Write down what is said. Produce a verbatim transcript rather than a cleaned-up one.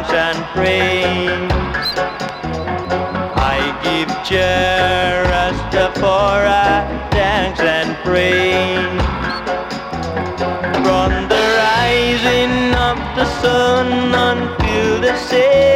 thanks and praise. I give Jah Rastafari thanks and praise. From the rising of the sun until the setting